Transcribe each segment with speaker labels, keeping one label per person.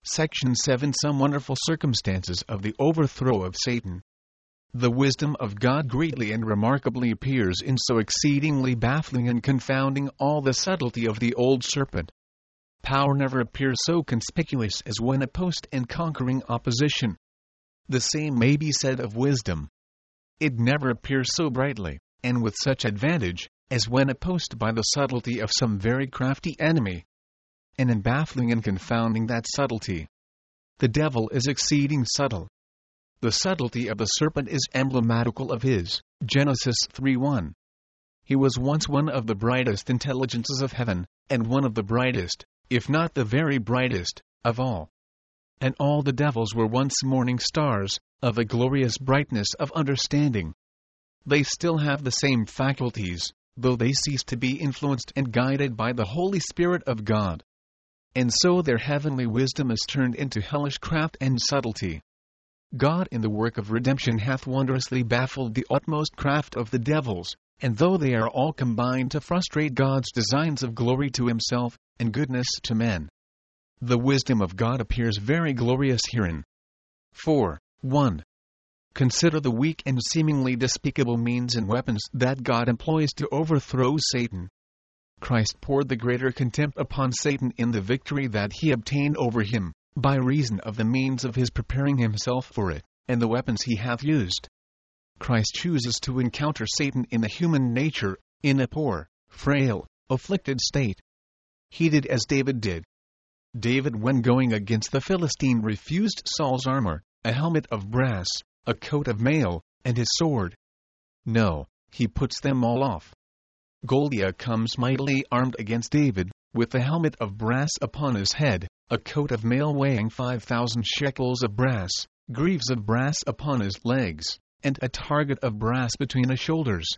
Speaker 1: Section 7. Some wonderful circumstances of the overthrow of Satan. The wisdom of God greatly and remarkably appears in so exceedingly baffling and confounding all the subtlety of the old serpent. Power never appears so conspicuous as when opposed and conquering opposition. The same may be said of wisdom. It never appears so brightly, and with such advantage, as when opposed by the subtlety of some very crafty enemy. And in baffling and confounding that subtlety, the devil is exceeding subtle. The subtlety of the serpent is emblematical of his. Genesis 3:1. He was once one of the brightest intelligences of heaven, and one of the brightest, if not the very brightest, of all. And all the devils were once morning stars, of a glorious brightness of understanding. They still have the same faculties, though they cease to be influenced and guided by the Holy Spirit of God. And so their heavenly wisdom is turned into hellish craft and subtlety. God in the work of redemption hath wondrously baffled the utmost craft of the devils, and though they are all combined to frustrate God's designs of glory to himself, and goodness to men, the wisdom of God appears very glorious herein. 4. 1. Consider the weak and seemingly despicable means and weapons that God employs to overthrow Satan. Christ poured the greater contempt upon Satan in the victory that he obtained over him, by reason of the means of his preparing himself for it, and the weapons he hath used. Christ chooses to encounter Satan in the human nature, in a poor, frail, afflicted state. He did as David did. David, when going against the Philistine, refused Saul's armor, a helmet of brass, a coat of mail, and his sword. No, he puts them all off. Goliath comes mightily armed against David, with a helmet of brass upon his head, a coat of mail weighing 5,000 shekels of brass, greaves of brass upon his legs, and a target of brass between his shoulders.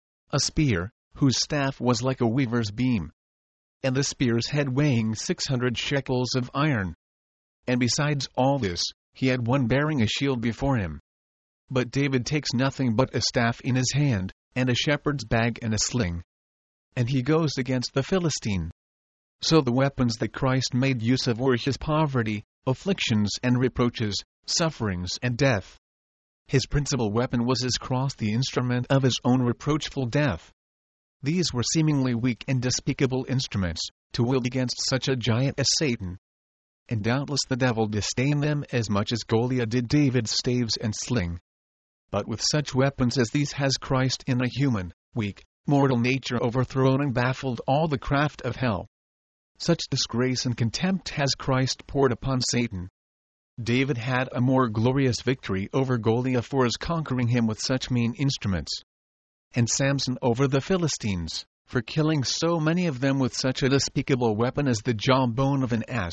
Speaker 1: A spear, whose staff was like a weaver's beam, and the spear's head weighing 600 shekels of iron. And besides all this, he had one bearing a shield before him. But David takes nothing but a staff in his hand, and a shepherd's bag and a sling. And he goes against the Philistine. So the weapons that Christ made use of were his poverty, afflictions and reproaches, sufferings and death. His principal weapon was his cross, the instrument of his own reproachful death. These were seemingly weak and despicable instruments, to wield against such a giant as Satan. And doubtless the devil disdained them as much as Goliath did David's staves and sling. But with such weapons as these has Christ in a human, weak, mortal nature overthrown and baffled all the craft of hell. Such disgrace and contempt has Christ poured upon Satan. David had a more glorious victory over Goliath for his conquering him with such mean instruments. And Samson over the Philistines, for killing so many of them with such a despicable weapon as the jawbone of an ass.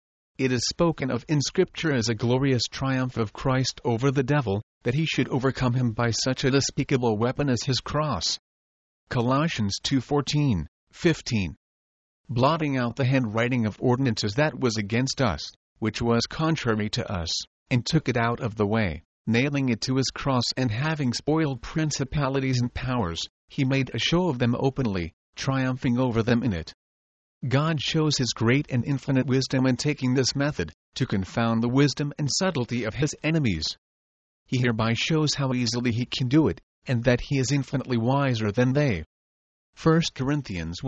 Speaker 1: It is spoken of in Scripture as a glorious triumph of Christ over the devil, that he should overcome him by such a despicable weapon as his cross. Colossians 2:14, 15. Blotting out the handwriting of ordinances that was against us, which was contrary to us, and took it out of the way, nailing it to his cross, and having spoiled principalities and powers, he made a show of them openly, triumphing over them in it. God shows his great and infinite wisdom in taking this method, to confound the wisdom and subtlety of his enemies. He hereby shows how easily he can do it, and that he is infinitely wiser than they. 1 Corinthians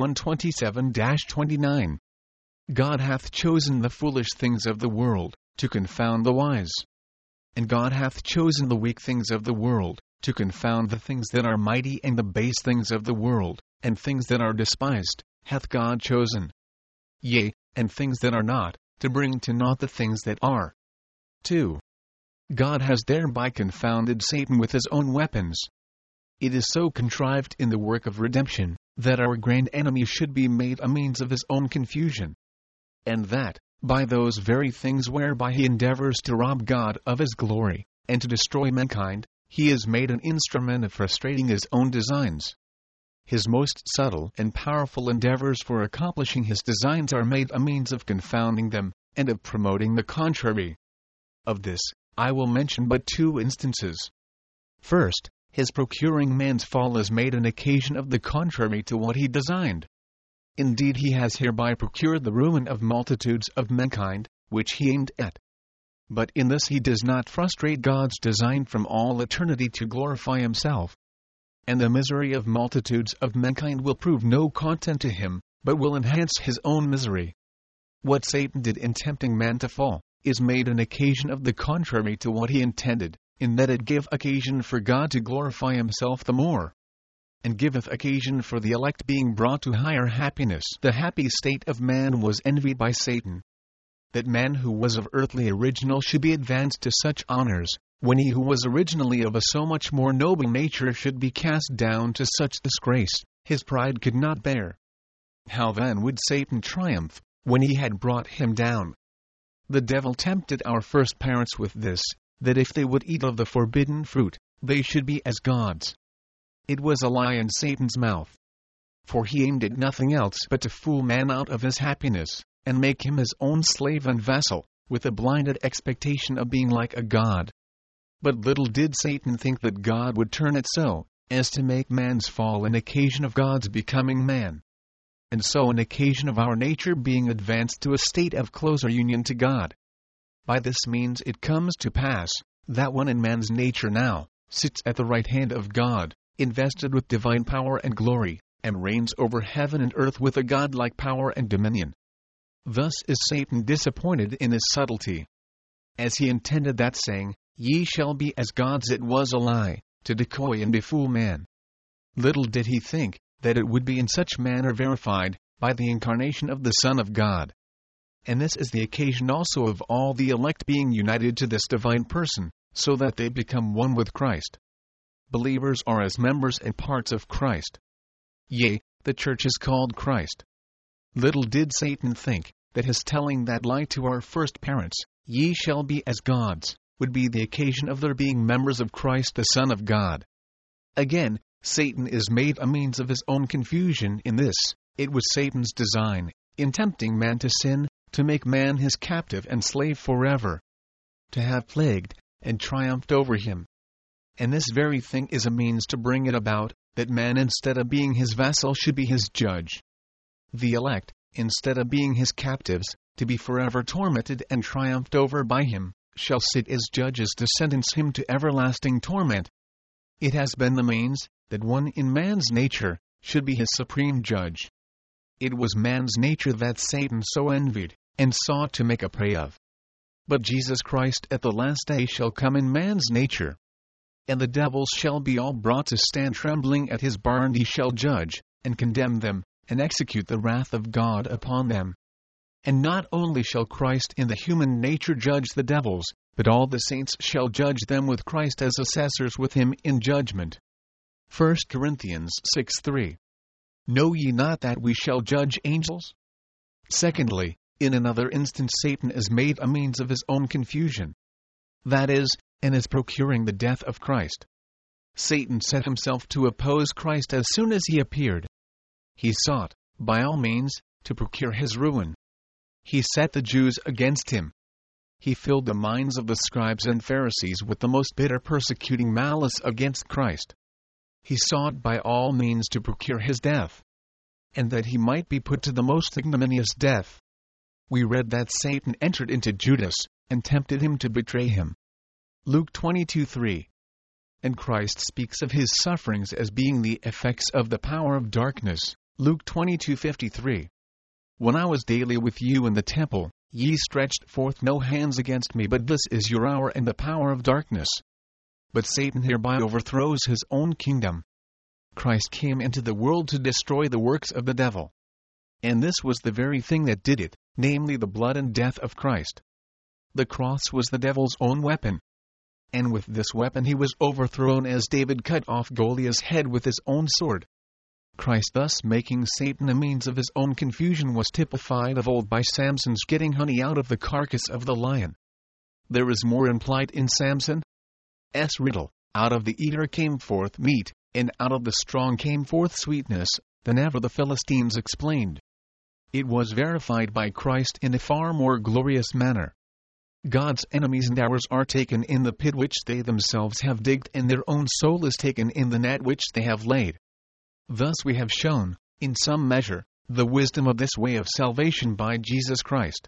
Speaker 1: 1:27-29. God hath chosen the foolish things of the world, to confound the wise. And God hath chosen the weak things of the world, to confound the things that are mighty, and the base things of the world, and things that are despised, hath God chosen. Yea, and things that are not, to bring to naught the things that are. 2. God has thereby confounded Satan with his own weapons. It is so contrived in the work of redemption, that our grand enemy should be made a means of his own confusion. And that, by those very things whereby he endeavors to rob God of his glory, and to destroy mankind, he is made an instrument of frustrating his own designs. His most subtle and powerful endeavors for accomplishing his designs are made a means of confounding them, and of promoting the contrary. Of this, I will mention but two instances. First, his procuring man's fall is made an occasion of the contrary to what he designed. Indeed, he has hereby procured the ruin of multitudes of mankind, which he aimed at. But in this he does not frustrate God's design from all eternity to glorify himself. And the misery of multitudes of mankind will prove no content to him, but will enhance his own misery. What Satan did in tempting man to fall, is made an occasion of the contrary to what he intended, in that it gave occasion for God to glorify himself the more, and giveth occasion for the elect being brought to higher happiness. The happy state of man was envied by Satan, that man who was of earthly original should be advanced to such honors, when he who was originally of a so much more noble nature should be cast down to such disgrace, his pride could not bear. How then would Satan triumph, when he had brought him down? The devil tempted our first parents with this, that if they would eat of the forbidden fruit, they should be as gods. It was a lie in Satan's mouth. For he aimed at nothing else but to fool man out of his happiness, and make him his own slave and vessel, with a blinded expectation of being like a god. But little did Satan think that God would turn it so, as to make man's fall an occasion of God's becoming man, and so an occasion of our nature being advanced to a state of closer union to God. By this means it comes to pass, that one in man's nature now sits at the right hand of God, invested with divine power and glory, and reigns over heaven and earth with a godlike power and dominion. Thus is Satan disappointed in his subtlety. As he intended that saying, "Ye shall be as gods," it was a lie, to decoy and befool man. Little did he think that it would be in such manner verified, by the incarnation of the Son of God. And this is the occasion also of all the elect being united to this divine person, so that they become one with Christ. Believers are as members and parts of Christ. Yea, the church is called Christ. Little did Satan think that his telling that lie to our first parents, "Ye shall be as gods," would be the occasion of their being members of Christ the Son of God. Again, Satan is made a means of his own confusion in this. It was Satan's design, in tempting man to sin, to make man his captive and slave forever, to have plagued and triumphed over him. And this very thing is a means to bring it about, that man instead of being his vassal should be his judge. The elect, instead of being his captives, to be forever tormented and triumphed over by him, shall sit as judges to sentence him to everlasting torment. It has been the means, that one in man's nature should be his supreme judge. It was man's nature that Satan so envied, and sought to make a prey of. But Jesus Christ at the last day shall come in man's nature, and the devils shall be all brought to stand trembling at his bar, and he shall judge, and condemn them, and execute the wrath of God upon them. And not only shall Christ in the human nature judge the devils, but all the saints shall judge them with Christ as assessors with him in judgment. 1 Corinthians 6:3. Know ye not that we shall judge angels? Secondly, in another instance Satan is made a means of his own confusion. That is, in his procuring the death of Christ. Satan set himself to oppose Christ as soon as he appeared. He sought, by all means, to procure his ruin. He set the Jews against him. He filled the minds of the scribes and Pharisees with the most bitter persecuting malice against Christ. He sought by all means to procure his death, and that he might be put to the most ignominious death. We read that Satan entered into Judas, and tempted him to betray him. Luke 22:3. And Christ speaks of his sufferings as being the effects of the power of darkness. Luke 22:53. When I was daily with you in the temple, ye stretched forth no hands against me, but this is your hour and the power of darkness. But Satan hereby overthrows his own kingdom. Christ came into the world to destroy the works of the devil. And this was the very thing that did it, namely the blood and death of Christ. The cross was the devil's own weapon. And with this weapon he was overthrown, as David cut off Goliath's head with his own sword. Christ, thus making Satan a means of his own confusion, was typified of old by Samson's getting honey out of the carcass of the lion. There is more implied in Samson's riddle: out of the eater came forth meat, and out of the strong came forth sweetness, than ever the Philistines explained. It was verified by Christ in a far more glorious manner. God's enemies and ours are taken in the pit which they themselves have digged, and their own soul is taken in the net which they have laid. Thus we have shown, in some measure, the wisdom of this way of salvation by Jesus Christ.